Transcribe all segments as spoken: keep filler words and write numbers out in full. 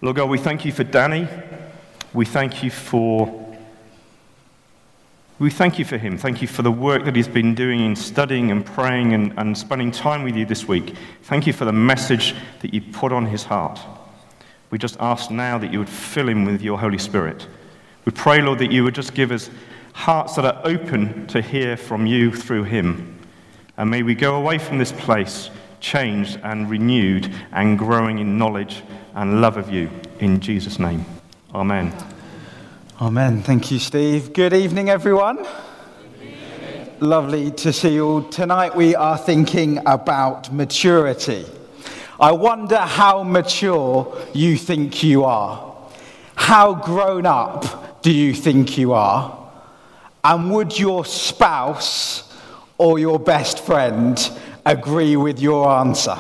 Lord God, we thank you for Danny. We thank you for we thank you for him. Thank you for the work that he's been doing in studying and praying and, and spending time with you this week. Thank you for the message that you put on his heart. We just ask now that you would fill him with your Holy Spirit. We pray, Lord, that you would just give us hearts that are open to hear from you through him. And may we go away from this place changed and renewed and growing in knowledge and love of you. In Jesus' name. Amen. Amen. Thank you, Steve. Good evening, everyone. Good evening. Lovely to see you all. Tonight we are thinking about maturity. I wonder how mature you think you are. How grown up do you think you are? And would your spouse or your best friend agree with your answer?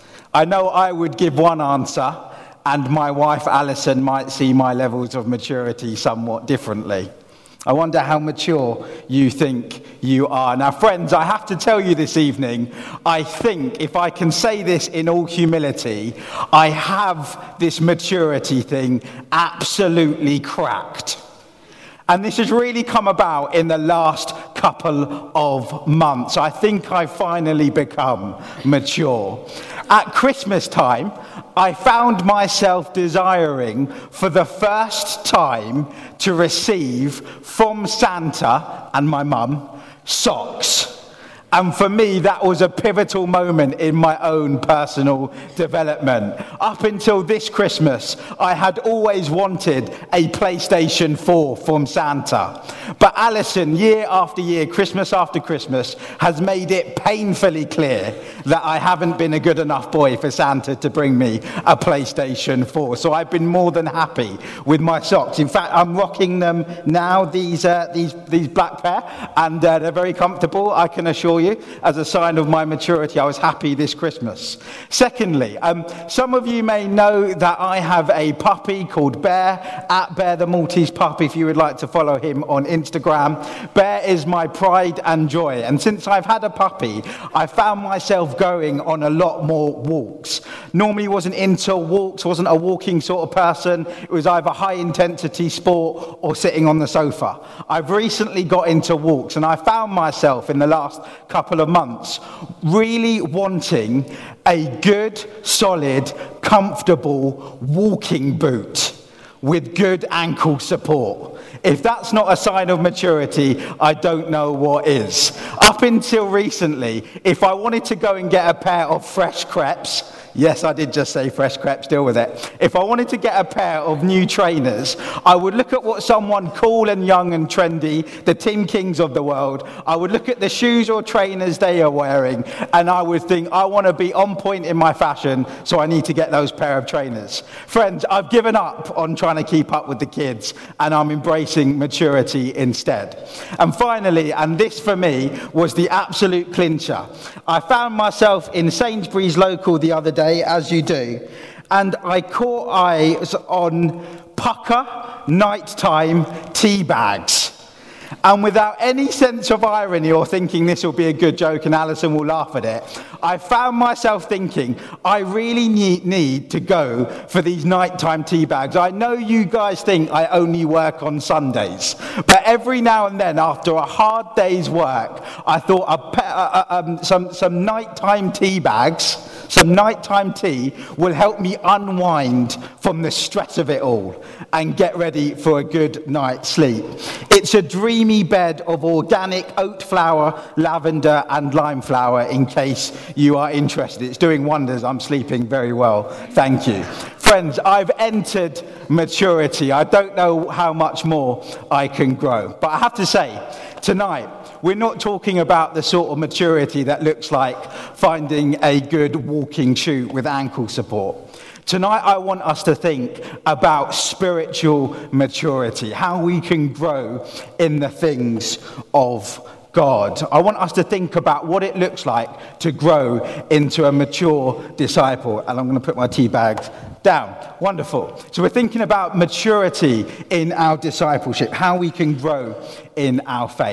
I know I would give one answer, and my wife Alison might see my levels of maturity somewhat differently. I wonder how mature you think you are. Now, friends, I have to tell you this evening, I think, if I can say this in all humility, I have this maturity thing absolutely cracked. And this has really come about in the last couple of months. I think I've finally become mature. At Christmas time, I found myself desiring for the first time to receive from Santa and my mum socks. And for me, that was a pivotal moment in my own personal development. Up until this Christmas, I had always wanted a PlayStation four from Santa. But Alison, year after year, Christmas after Christmas, has made it painfully clear that I haven't been a good enough boy for Santa to bring me a PlayStation four. So I've been more than happy with my socks. In fact, I'm rocking them now, these uh, these these black pair, and uh, they're very comfortable, I can assure you. As a sign of my maturity, I was happy this Christmas. Secondly, um, some of you may know that I have a puppy called Bear, at Bear the Maltese Pup, if you would like to follow him on Instagram. Bear is my pride and joy, and since I've had a puppy, I found myself going on a lot more walks. Normally wasn't into walks, wasn't a walking sort of person. It was either high intensity sport or sitting on the sofa. I've recently got into walks, and I found myself in the last couple of months really wanting a good, solid, comfortable walking boot with good ankle support. If that's not a sign of maturity, I don't know what is. Up until recently, if I wanted to go and get a pair of fresh crepes, yes, I did just say fresh crepes, deal with it. If I wanted to get a pair of new trainers, I would look at what someone cool and young and trendy, the Tim Kings of the world, I would look at the shoes or trainers they are wearing, and I would think, I want to be on point in my fashion, so I need to get those pair of trainers. Friends, I've given up on trying to keep up with the kids, and I'm embracing maturity instead. And finally, and this for me was the absolute clincher, I found myself in Sainsbury's local the other day, as you do, and I caught eyes on pucker nighttime tea bags. And without any sense of irony or thinking this will be a good joke and Alison will laugh at it, I found myself thinking, I really need, need to go for these nighttime tea bags. I know you guys think I only work on Sundays, but every now and then after a hard day's work, I thought a pe- uh, um, some, some nighttime tea bags, some nighttime tea will help me unwind from the stress of it all and get ready for a good night's sleep. It's a dreamy bed of organic oat flour, lavender and lime flour in case you are interested. It's doing wonders. I'm sleeping very well. Thank you. Friends, I've entered maturity. I don't know how much more I can grow. But I have to say, tonight, we're not talking about the sort of maturity that looks like finding a good walking shoe with ankle support. Tonight, I want us to think about spiritual maturity, how we can grow in the things of God. I want us to think about what it looks like to grow into a mature disciple. And I'm going to put my tea bags down. Wonderful. So we're thinking about maturity in our discipleship, how we can grow in our faith.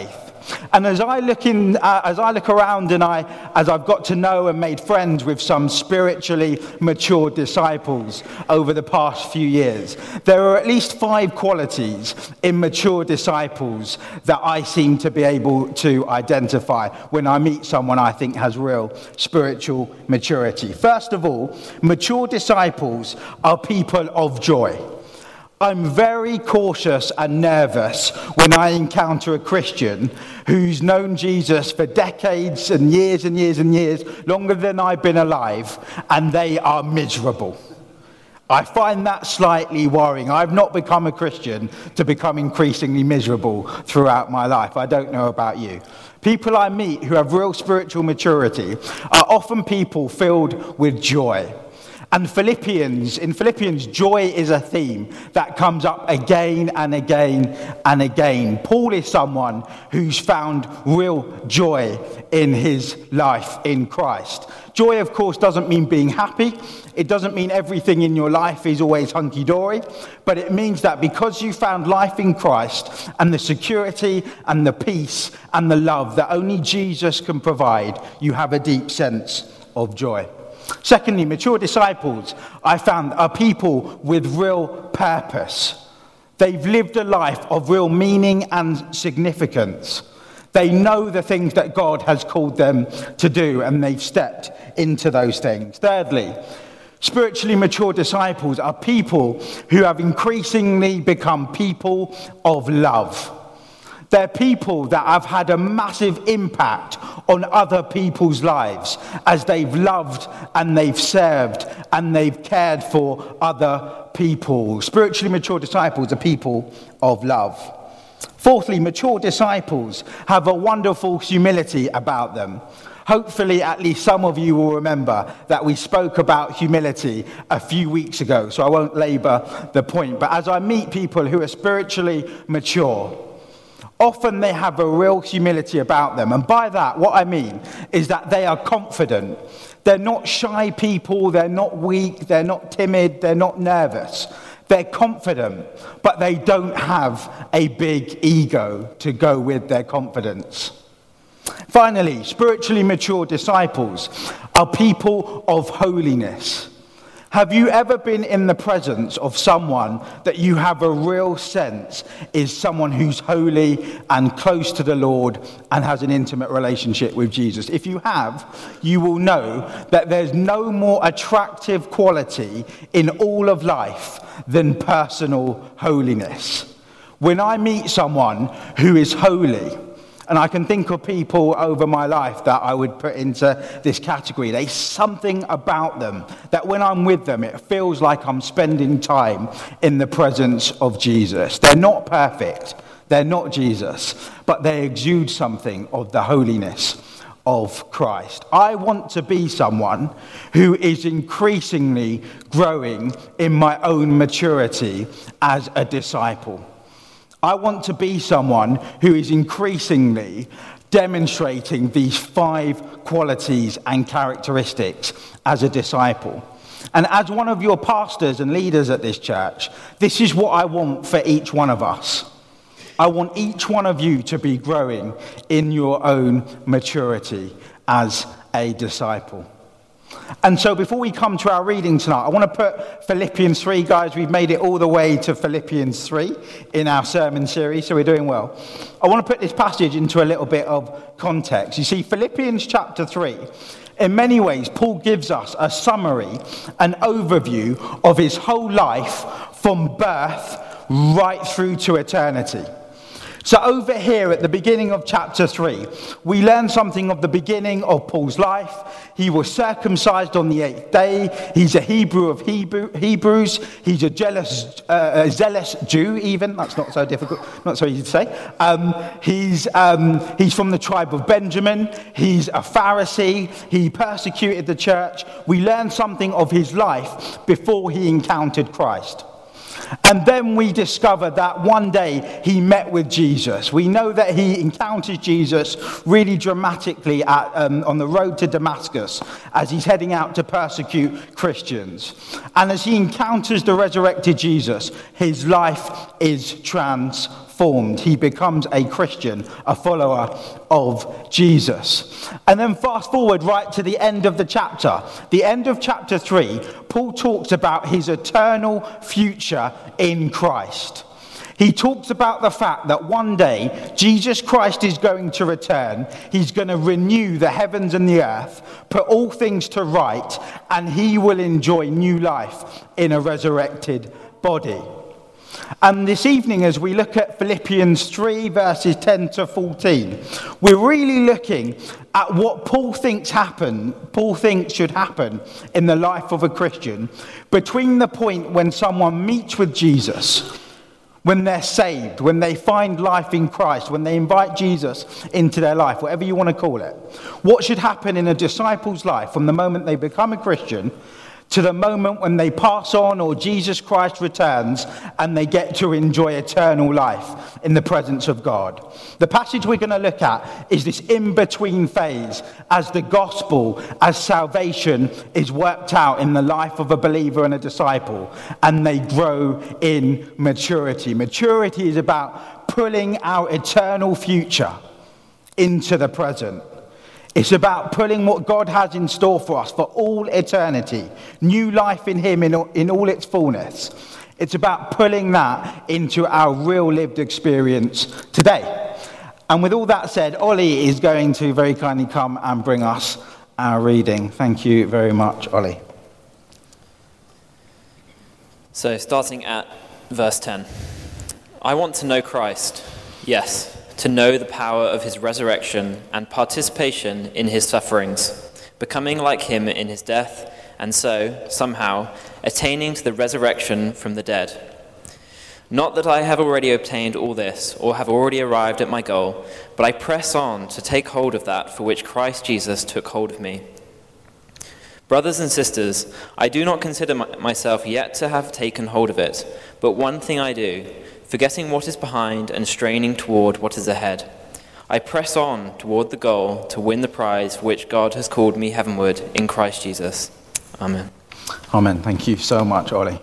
And as I look in, uh, as I look around and I, as I've got to know and made friends with some spiritually mature disciples over the past few years, there are at least five qualities in mature disciples that I seem to be able to identify when I meet someone I think has real spiritual maturity. First of all, mature disciples are people of joy. I'm very cautious and nervous when I encounter a Christian who's known Jesus for decades and years and years and years, longer than I've been alive, and they are miserable. I find that slightly worrying. I've not become a Christian to become increasingly miserable throughout my life. I don't know about you. People I meet who have real spiritual maturity are often people filled with joy. And Philippians, in Philippians, joy is a theme that comes up again and again and again. Paul is someone who's found real joy in his life in Christ. Joy, of course, doesn't mean being happy. It doesn't mean everything in your life is always hunky-dory. But it means that because you found life in Christ and the security and the peace and the love that only Jesus can provide, you have a deep sense of joy. Secondly, mature disciples, I found, are people with real purpose. They've lived a life of real meaning and significance. They know the things that God has called them to do, and they've stepped into those things. Thirdly, spiritually mature disciples are people who have increasingly become people of love. They're people that have had a massive impact on other people's lives as they've loved and they've served and they've cared for other people. Spiritually mature disciples are people of love. Fourthly, mature disciples have a wonderful humility about them. Hopefully, at least some of you will remember that we spoke about humility a few weeks ago, so I won't labour the point. But as I meet people who are spiritually mature, often they have a real humility about them. And by that, what I mean is that they are confident. They're not shy people, they're not weak, they're not timid, they're not nervous. They're confident, but they don't have a big ego to go with their confidence. Finally, spiritually mature disciples are people of holiness. Have you ever been in the presence of someone that you have a real sense is someone who's holy and close to the Lord and has an intimate relationship with Jesus? If you have, you will know that there's no more attractive quality in all of life than personal holiness. When I meet someone who is holy, and I can think of people over my life that I would put into this category. There's something about them that when I'm with them, it feels like I'm spending time in the presence of Jesus. They're not perfect. They're not Jesus. But they exude something of the holiness of Christ. I want to be someone who is increasingly growing in my own maturity as a disciple. I want to be someone who is increasingly demonstrating these five qualities and characteristics as a disciple. And as one of your pastors and leaders at this church, this is what I want for each one of us. I want each one of you to be growing in your own maturity as a disciple. And so before we come to our reading tonight, I want to put Philippians three, guys, we've made it all the way to Philippians three in our sermon series, so we're doing well. I want to put this passage into a little bit of context. You see, Philippians chapter three, in many ways, Paul gives us a summary, an overview of his whole life from birth right through to eternity. So over here at the beginning of chapter three, we learn something of the beginning of Paul's life. He was circumcised on the eighth day. He's a Hebrew of Hebrew, Hebrews. He's a jealous, uh, a zealous Jew even. That's not so difficult, not so easy to say. Um, he's, um, he's from the tribe of Benjamin. He's a Pharisee. He persecuted the church. We learn something of his life before he encountered Christ. And then we discover that one day he met with Jesus. We know that he encounters Jesus really dramatically at, um, on the road to Damascus as he's heading out to persecute Christians. And as he encounters the resurrected Jesus, his life is transformed. transformed. He becomes a Christian, a follower of Jesus. And then fast forward right to the end of the chapter. The end of chapter three, Paul talks about his eternal future in Christ. He talks about the fact that one day Jesus Christ is going to return. He's going to renew the heavens and the earth, put all things to right, and he will enjoy new life in a resurrected body. And this evening, as we look at Philippians three, verses ten to fourteen, we're really looking at what Paul thinks happen, Paul thinks should happen in the life of a Christian between the point when someone meets with Jesus, when they're saved, when they find life in Christ, when they invite Jesus into their life, whatever you want to call it. What should happen in a disciple's life from the moment they become a Christian to the moment when they pass on or Jesus Christ returns and they get to enjoy eternal life in the presence of God. The passage we're going to look at is this in-between phase as the gospel, as salvation is worked out in the life of a believer and a disciple, and they grow in maturity. Maturity is about pulling our eternal future into the present. It's about pulling what God has in store for us for all eternity, new life in him in all, in all its fullness. It's about pulling that into our real lived experience today. And with all that said, Ollie is going to very kindly come and bring us our reading. Thank you very much, Ollie. So starting at verse ten. I want to know Christ, yes, to know the power of his resurrection and participation in his sufferings, becoming like him in his death, and so, somehow, attaining to the resurrection from the dead. Not that I have already obtained all this, or have already arrived at my goal, but I press on to take hold of that for which Christ Jesus took hold of me. Brothers and sisters, I do not consider myself yet to have taken hold of it, but one thing I do, forgetting what is behind and straining toward what is ahead. I press on toward the goal to win the prize for which God has called me heavenward in Christ Jesus. Amen. Amen. Thank you so much, Ollie.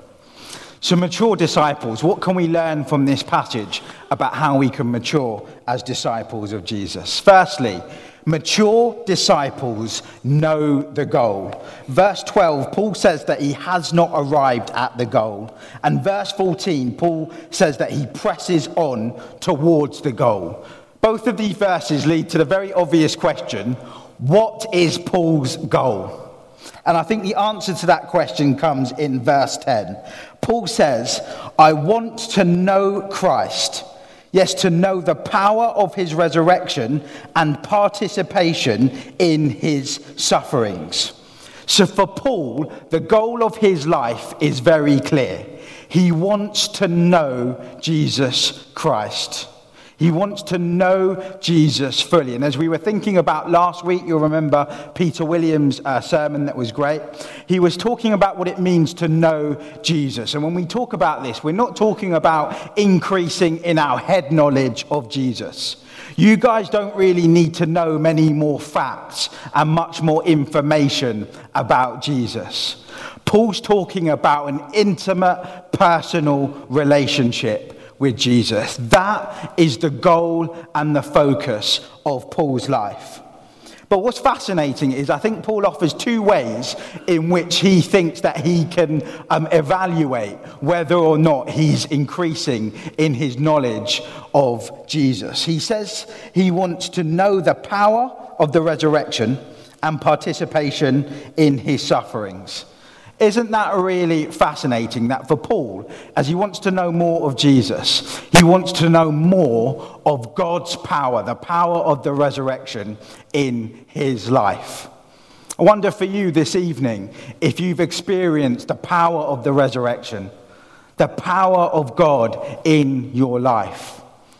So mature disciples, what can we learn from this passage about how we can mature as disciples of Jesus? Firstly, mature disciples know the goal. Verse twelve, Paul says that he has not arrived at the goal. And verse fourteen, Paul says that he presses on towards the goal. Both of these verses lead to the very obvious question, what is Paul's goal? And I think the answer to that question comes in verse ten. Paul says, I want to know Christ. Yes, to know the power of his resurrection and participation in his sufferings. So for Paul, the goal of his life is very clear. He wants to know Jesus Christ. He wants to know Jesus fully. And as we were thinking about last week, you'll remember Peter Williams' uh, sermon that was great. He was talking about what it means to know Jesus. And when we talk about this, we're not talking about increasing in our head knowledge of Jesus. You guys don't really need to know many more facts and much more information about Jesus. Paul's talking about an intimate, personal relationship with Jesus. That is the goal and the focus of Paul's life. But what's fascinating is I think Paul offers two ways in which he thinks that he can um, evaluate whether or not he's increasing in his knowledge of Jesus. He says he wants to know the power of the resurrection and participation in his sufferings. Isn't that really fascinating that for Paul, as he wants to know more of Jesus, he wants to know more of God's power, the power of the resurrection in his life. I wonder for you this evening if you've experienced the power of the resurrection, the power of God in your life.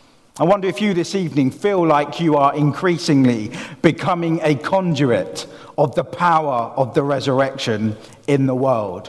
I wonder if you this evening feel like you are increasingly becoming a conduit of the power of the resurrection in the world.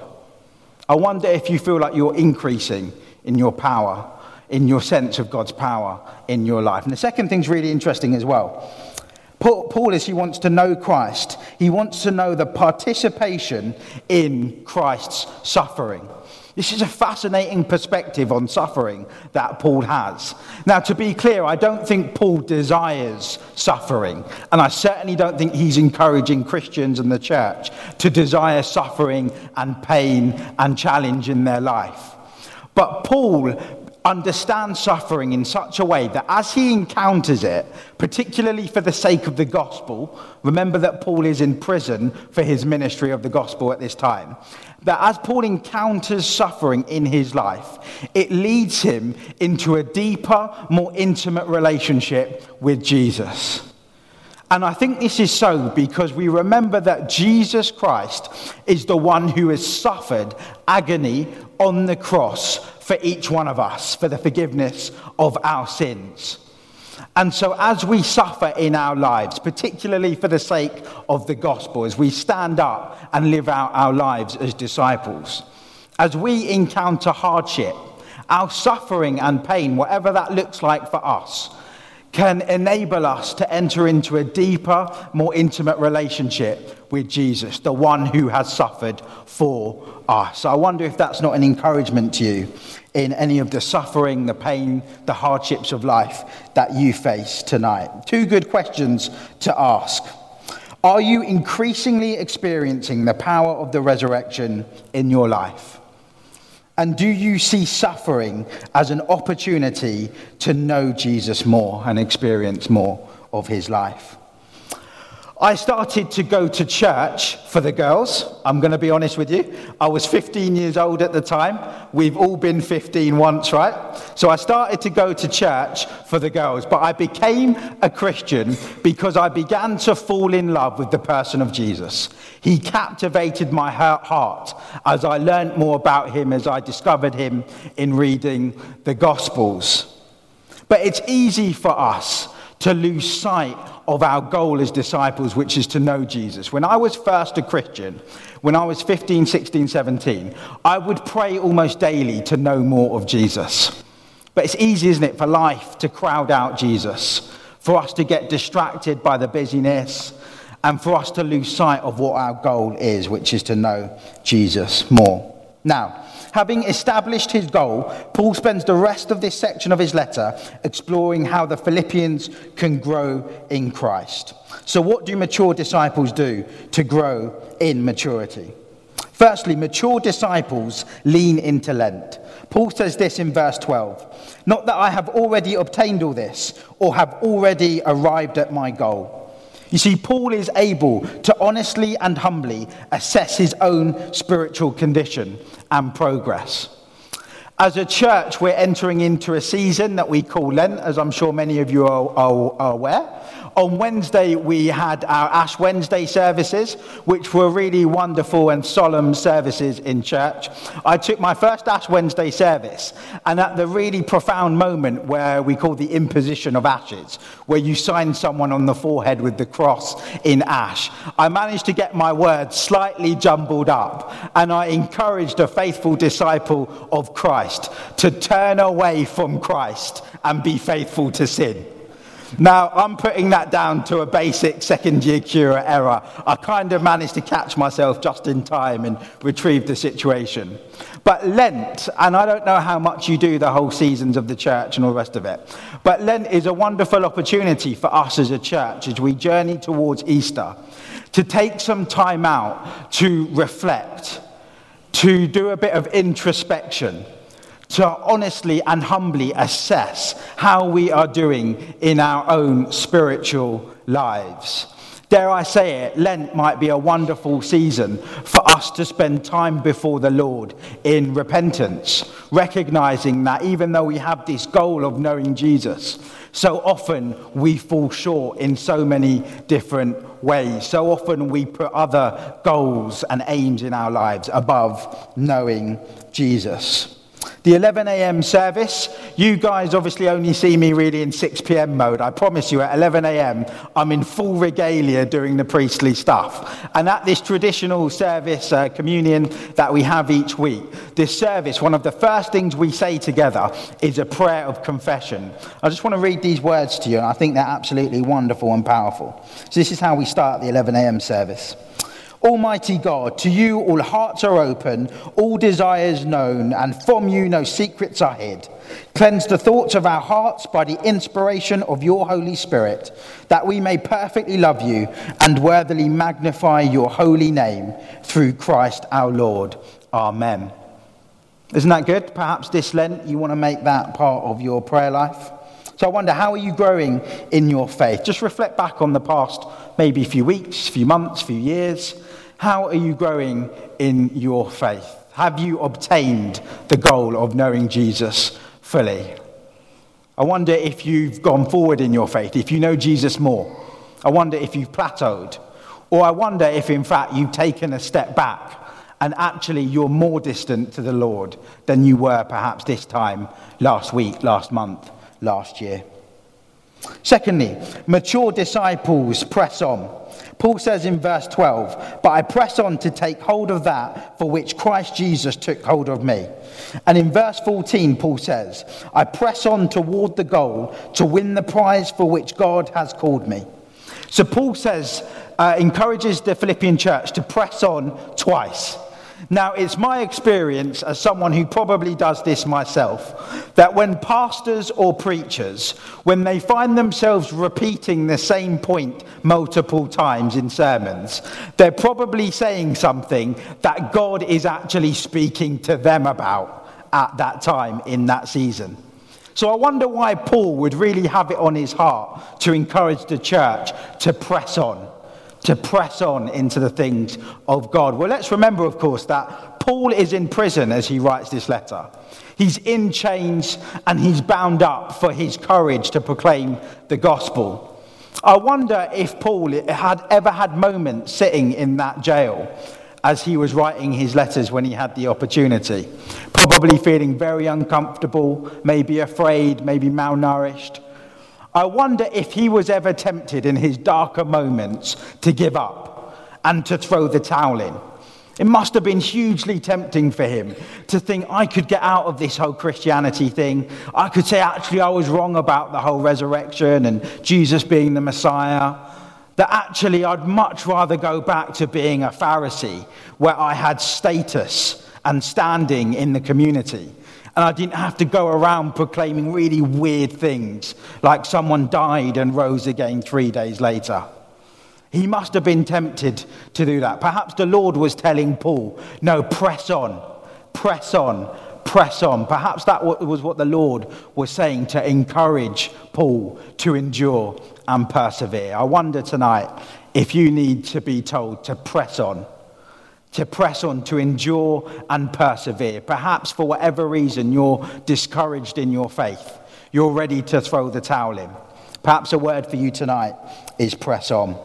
I wonder if you feel like you're increasing in your power, in your sense of God's power in your life. And the second thing's really interesting as well. Paul, Paul is he wants to know Christ. He wants to know the participation in Christ's suffering. This is a fascinating perspective on suffering that Paul has. Now, to be clear, I don't think Paul desires suffering, and I certainly don't think he's encouraging Christians and the church to desire suffering and pain and challenge in their life. But Paul understands suffering in such a way that as he encounters it, particularly for the sake of the gospel, remember that Paul is in prison for his ministry of the gospel at this time, that as Paul encounters suffering in his life, it leads him into a deeper, more intimate relationship with Jesus. And I think this is so because we remember that Jesus Christ is the one who has suffered agony on the cross for each one of us, for the forgiveness of our sins. And so as we suffer in our lives, particularly for the sake of the gospel, as we stand up and live out our lives as disciples, as we encounter hardship, our suffering and pain, whatever that looks like for us, can enable us to enter into a deeper, more intimate relationship with Jesus, the one who has suffered for us. I wonder if that's not an encouragement to you in any of the suffering, the pain, the hardships of life that you face tonight. Two good questions to ask. Are you increasingly experiencing the power of the resurrection in your life? And do you see suffering as an opportunity to know Jesus more and experience more of his life? I started to go to church for the girls. I'm going to be honest with you. I was fifteen years old at the time. We've all been fifteen once, right? So I started to go to church for the girls. But I became a Christian because I began to fall in love with the person of Jesus. He captivated my heart as I learned more about him, as I discovered him in reading the Gospels. But it's easy for us to lose sight of our goal as disciples, which is to know Jesus. When I was first a Christian, when I was fifteen, sixteen, seventeen, I would pray almost daily to know more of Jesus. But it's easy, isn't it, for life to crowd out Jesus, for us to get distracted by the busyness, and for us to lose sight of what our goal is, which is to know Jesus more. Now, having established his goal, Paul spends the rest of this section of his letter exploring how the Philippians can grow in Christ. So what do mature disciples do to grow in maturity? Firstly, mature disciples lean into Lent. Paul says this in verse twelve, "Not that I have already obtained all this or have already arrived at my goal." You see, Paul is able to honestly and humbly assess his own spiritual condition and progress. As a church, we're entering into a season that we call Lent, as I'm sure many of you are, are, are aware. On Wednesday, we had our Ash Wednesday services, which were really wonderful and solemn services in church. I took my first Ash Wednesday service, and at the really profound moment where we call the imposition of ashes, where you sign someone on the forehead with the cross in ash, I managed to get my words slightly jumbled up, and I encouraged a faithful disciple of Christ to turn away from Christ and be faithful to sin. Now, I'm putting that down to a basic second-year cura error. I kind of managed to catch myself just in time and retrieve the situation. But Lent, and I don't know how much you do the whole seasons of the church and all the rest of it, but Lent is a wonderful opportunity for us as a church as we journey towards Easter to take some time out to reflect, to do a bit of introspection, to honestly and humbly assess how we are doing in our own spiritual lives. Dare I say it, Lent might be a wonderful season for us to spend time before the Lord in repentance, recognizing that even though we have this goal of knowing Jesus, so often we fall short in so many different ways. So often we put other goals and aims in our lives above knowing Jesus. The eleven a.m. service, You guys obviously only see me really in six p.m. mode. I promise you at eleven a.m. I'm in full regalia doing the priestly stuff. And at this traditional service, uh, communion that we have each week, this service, one of the first things we say together is a prayer of confession. I just want to read these words to you, and I think they're absolutely wonderful and powerful. So this is how we start the eleven a.m. service. Almighty God, to you all hearts are open, all desires known, and from you no secrets are hid. Cleanse the thoughts of our hearts by the inspiration of your Holy Spirit, that we may perfectly love you and worthily magnify your holy name through Christ our Lord. Amen. Isn't that good? Perhaps this Lent you want to make that part of your prayer life. So I wonder, how are you growing in your faith? Just reflect back on the past, maybe a few weeks, few months, few years. How are you growing in your faith? Have you obtained the goal of knowing Jesus fully? I wonder if you've gone forward in your faith, if you know Jesus more. I wonder if you've plateaued. Or I wonder if, in fact, you've taken a step back and actually you're more distant to the Lord than you were perhaps this time last week, last month, last year. Secondly, mature disciples press on. Paul says in verse twelve, but I press on to take hold of that for which Christ Jesus took hold of me. And in verse fourteen, Paul says, I press on toward the goal to win the prize for which God has called me. So Paul says, uh, encourages the Philippian church to press on twice. Now, it's my experience as someone who probably does this myself, that when pastors or preachers, when they find themselves repeating the same point multiple times in sermons, they're probably saying something that God is actually speaking to them about at that time in that season. So I wonder why Paul would really have it on his heart to encourage the church to press on. To press on into the things of God. Well, let's remember, of course, that Paul is in prison as he writes this letter. He's in chains and he's bound up for his courage to proclaim the gospel. I wonder if Paul had ever had moments sitting in that jail as he was writing his letters when he had the opportunity. Probably feeling very uncomfortable, maybe afraid, maybe malnourished. I wonder if he was ever tempted in his darker moments to give up and to throw the towel in. It must have been hugely tempting for him to think, I could get out of this whole Christianity thing. I could say, actually, I was wrong about the whole resurrection and Jesus being the Messiah. That actually, I'd much rather go back to being a Pharisee where I had status and standing in the community. And I didn't have to go around proclaiming really weird things, like someone died and rose again three days later. He must have been tempted to do that. Perhaps the Lord was telling Paul, no, press on, press on, press on. Perhaps that was what the Lord was saying to encourage Paul to endure and persevere. I wonder tonight if you need to be told to press on. To press on, to endure and persevere. Perhaps for whatever reason you're discouraged in your faith. You're ready to throw the towel in. Perhaps a word for you tonight is press on.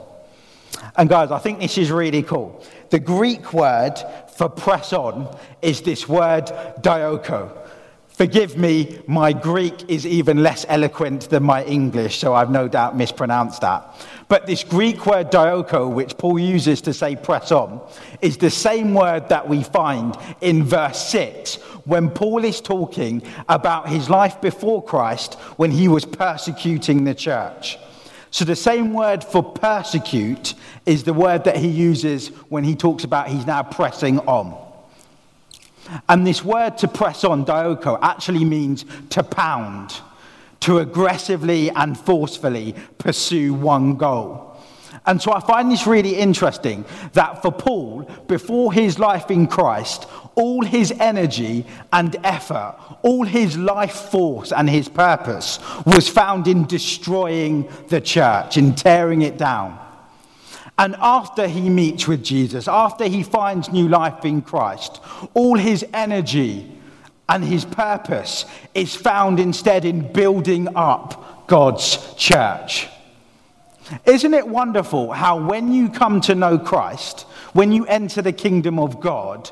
And guys, I think this is really cool. The Greek word for press on is this word dioko. Forgive me, my Greek is even less eloquent than my English, so I've no doubt mispronounced that. But this Greek word dioko, which Paul uses to say press on, is the same word that we find in verse six, when Paul is talking about his life before Christ when he was persecuting the church. So the same word for persecute is the word that he uses when he talks about he's now pressing on. And this word to press on, dioko, actually means to pound, to aggressively and forcefully pursue one goal. And so I find this really interesting that for Paul, before his life in Christ, all his energy and effort, all his life force and his purpose was found in destroying the church, in tearing it down. And after he meets with Jesus, after he finds new life in Christ, all his energy and his purpose is found instead in building up God's church. Isn't it wonderful how when you come to know Christ, when you enter the kingdom of God,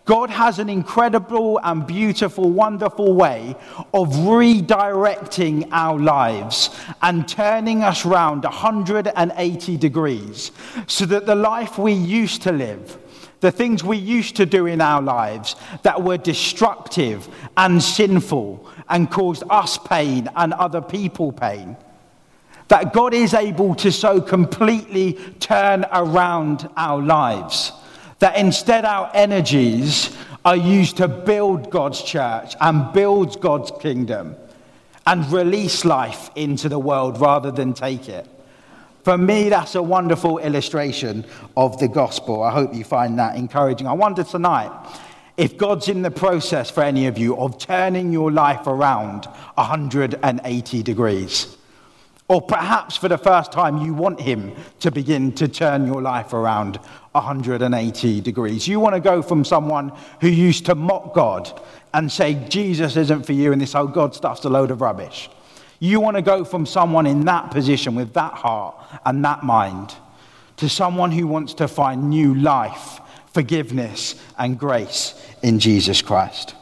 God has an incredible and beautiful, wonderful way of redirecting our lives and turning us round one hundred eighty degrees so that the life we used to live, the things we used to do in our lives that were destructive and sinful and caused us pain and other people pain, that God is able to so completely turn around our lives that instead our energies are used to build God's church and build God's kingdom and release life into the world rather than take it. For me, that's a wonderful illustration of the gospel. I hope you find that encouraging. I wonder tonight if God's in the process for any of you of turning your life around one hundred eighty degrees. Or perhaps for the first time you want him to begin to turn your life around one hundred eighty degrees. You want to go from someone who used to mock God and say Jesus isn't for you and this whole God stuff's a load of rubbish. You want to go from someone in that position with that heart and that mind to someone who wants to find new life, forgiveness and grace in Jesus Christ.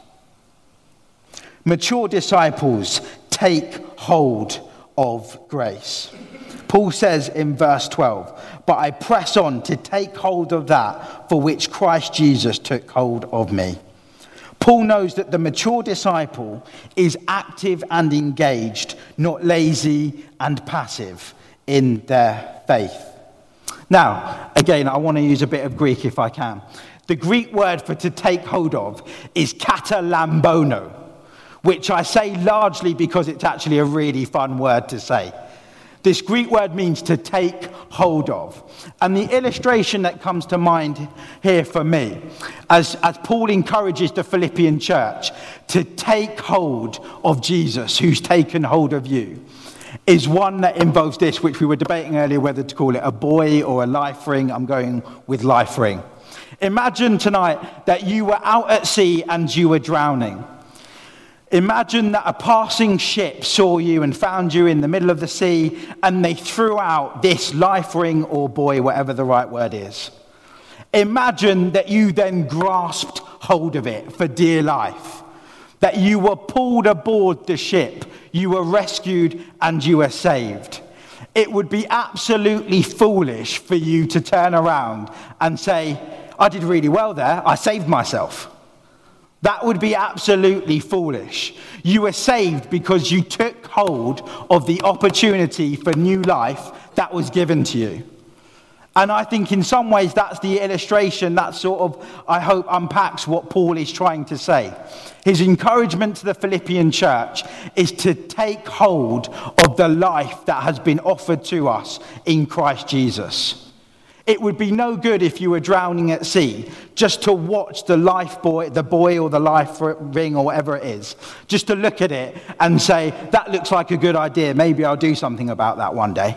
Mature disciples take hold of grace. Paul says in verse twelve, but I press on to take hold of that for which Christ Jesus took hold of me. Paul knows that the mature disciple is active and engaged, not lazy and passive in their faith. Now, again, I want to use a bit of Greek if I can. The Greek word for to take hold of is katalambono, which I say largely because it's actually a really fun word to say. This Greek word means to take hold of. And the illustration that comes to mind here for me, as, as Paul encourages the Philippian church to take hold of Jesus, who's taken hold of you, is one that involves this, which we were debating earlier, whether to call it a buoy or a life ring. I'm going with life ring. Imagine tonight that you were out at sea and you were drowning. Imagine that a passing ship saw you and found you in the middle of the sea, and they threw out this life ring or buoy, whatever the right word is. Imagine that you then grasped hold of it for dear life, that you were pulled aboard the ship, you were rescued and you were saved. It would be absolutely foolish for you to turn around and say, I did really well there, I saved myself. That would be absolutely foolish. You were saved because you took hold of the opportunity for new life that was given to you. And I think in some ways that's the illustration that sort of, I hope, unpacks what Paul is trying to say. His encouragement to the Philippian church is to take hold of the life that has been offered to us in Christ Jesus. It would be no good if you were drowning at sea just to watch the life buoy, the buoy or the life ring or whatever it is, just to look at it and say, that looks like a good idea, maybe I'll do something about that one day.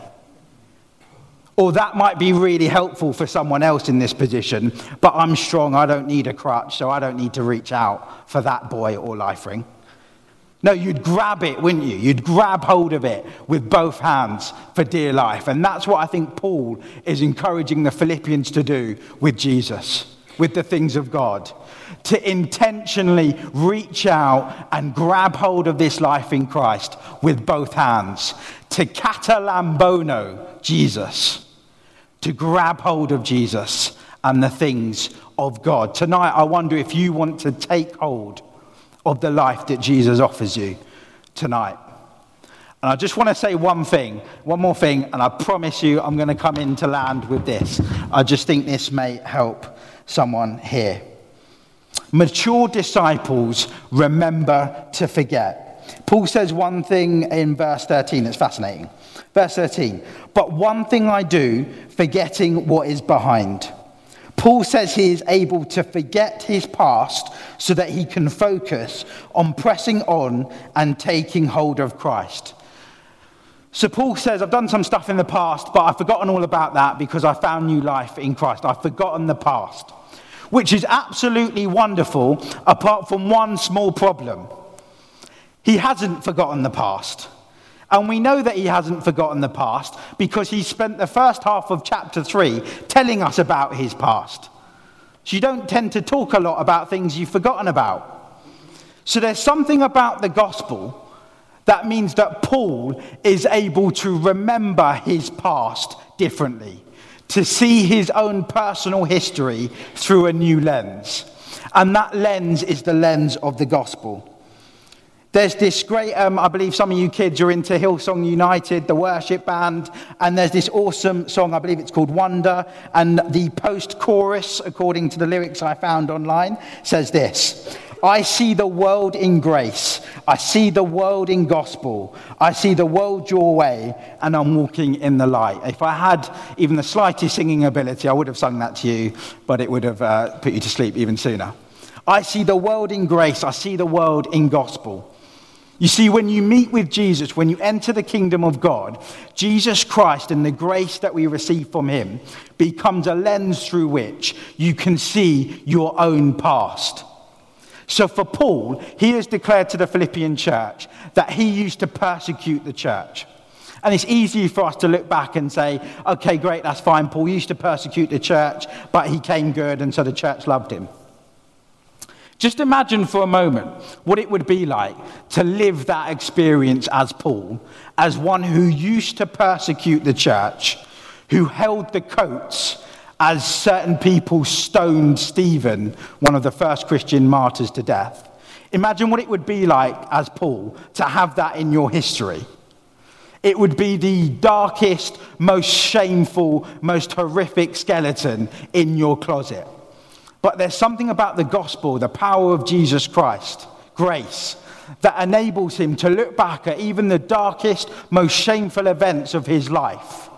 Or that might be really helpful for someone else in this position, but I'm strong, I don't need a crutch, so I don't need to reach out for that buoy or life ring. No, you'd grab it, wouldn't you? You'd grab hold of it with both hands for dear life. And that's what I think Paul is encouraging the Philippians to do with Jesus, with the things of God. To intentionally reach out and grab hold of this life in Christ with both hands. To katalambono Jesus. To grab hold of Jesus and the things of God. Tonight, I wonder if you want to take hold of the life that Jesus offers you tonight. And I just want to say one thing, one more thing, and I promise you I'm going to come in to land with this. I just think this may help someone here. Mature disciples remember to forget. Paul says one thing in verse thirteen that's fascinating. Verse thirteen, but one thing I do, forgetting what is behind. Paul says he is able to forget his past so that he can focus on pressing on and taking hold of Christ. So Paul says, I've done some stuff in the past, but I've forgotten all about that because I found new life in Christ. I've forgotten the past, which is absolutely wonderful, apart from one small problem. He hasn't forgotten the past. And we know that he hasn't forgotten the past because he spent the first half of chapter three telling us about his past. So you don't tend to talk a lot about things you've forgotten about. So there's something about the gospel that means that Paul is able to remember his past differently, to see his own personal history through a new lens. And that lens is the lens of the gospel. There's this great, um, I believe some of you kids are into Hillsong United, the worship band, and there's this awesome song, I believe it's called Wonder, and the post-chorus, according to the lyrics I found online, says this: I see the world in grace, I see the world in gospel, I see the world your way, and I'm walking in the light. If I had even the slightest singing ability, I would have sung that to you, but it would have uh, put you to sleep even sooner. I see the world in grace, I see the world in gospel. You see, when you meet with Jesus, when you enter the kingdom of God, Jesus Christ and the grace that we receive from him becomes a lens through which you can see your own past. So for Paul, he has declared to the Philippian church that he used to persecute the church. And it's easy for us to look back and say, okay, great, that's fine. Paul used to persecute the church, but he came good, and so the church loved him. Just imagine for a moment what it would be like to live that experience as Paul, as one who used to persecute the church, who held the coats as certain people stoned Stephen, one of the first Christian martyrs, to death. Imagine what it would be like as Paul to have that in your history. It would be the darkest, most shameful, most horrific skeleton in your closet. But there's something about the gospel, the power of Jesus Christ, grace, that enables him to look back at even the darkest, most shameful events of his life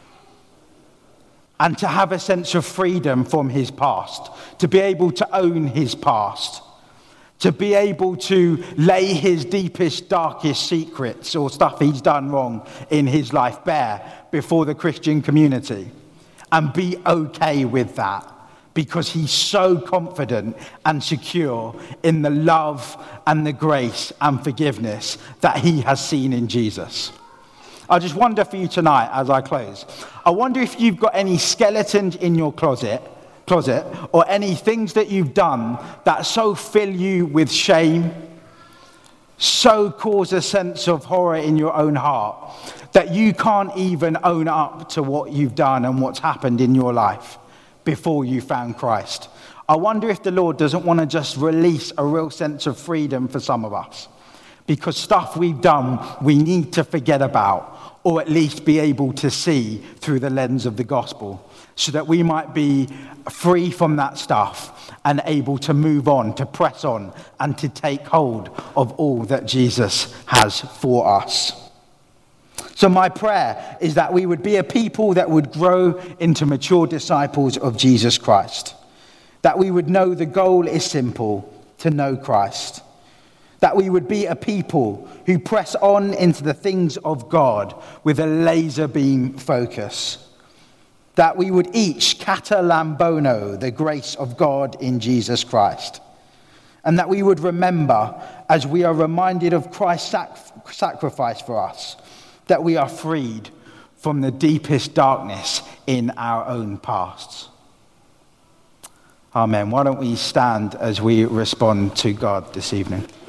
and to have a sense of freedom from his past, to be able to own his past, to be able to lay his deepest, darkest secrets or stuff he's done wrong in his life bare before the Christian community and be okay with that. Because he's so confident and secure in the love and the grace and forgiveness that he has seen in Jesus. I just wonder for you tonight, as I close, I wonder if you've got any skeletons in your closet, closet, or any things that you've done that so fill you with shame, so cause a sense of horror in your own heart, that you can't even own up to what you've done and what's happened in your life before you found Christ. I wonder if the Lord doesn't want to just release a real sense of freedom for some of us. Because stuff we've done, we need to forget about, or at least be able to see through the lens of the gospel, so that we might be free from that stuff and able to move on, to press on, and to take hold of all that Jesus has for us. So my prayer is that we would be a people that would grow into mature disciples of Jesus Christ. That we would know the goal is simple, to know Christ. That we would be a people who press on into the things of God with a laser beam focus. That we would each kata lambono the grace of God in Jesus Christ. And that we would remember, as we are reminded of Christ's sac- sacrifice for us, that we are freed from the deepest darkness in our own pasts. Amen. Why don't we stand as we respond to God this evening?